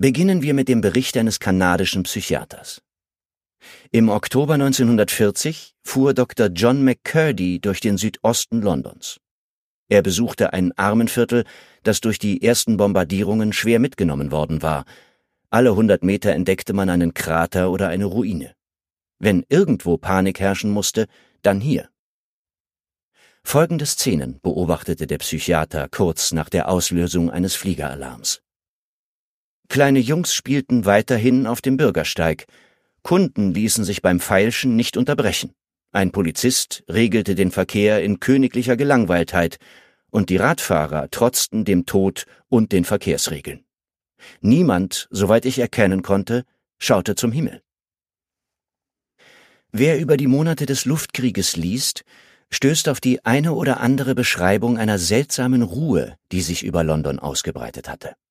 Beginnen wir mit dem Bericht eines kanadischen Psychiaters. Im Oktober 1940 fuhr Dr. John McCurdy durch den Südosten Londons. Er besuchte ein Armenviertel, das durch die ersten Bombardierungen schwer mitgenommen worden war. Alle 100 Meter entdeckte man einen Krater oder eine Ruine. Wenn irgendwo Panik herrschen musste, dann hier. Folgende Szenen beobachtete der Psychiater kurz nach der Auslösung eines Fliegeralarms. Kleine Jungs spielten weiterhin auf dem Bürgersteig. Kunden ließen sich beim Feilschen nicht unterbrechen. Ein Polizist regelte den Verkehr in königlicher Gelangweiltheit und die Radfahrer trotzten dem Tod und den Verkehrsregeln. Niemand, soweit ich erkennen konnte, schaute zum Himmel. Wer über die Monate des Luftkrieges liest, stößt auf die eine oder andere Beschreibung einer seltsamen Ruhe, die sich über London ausgebreitet hatte.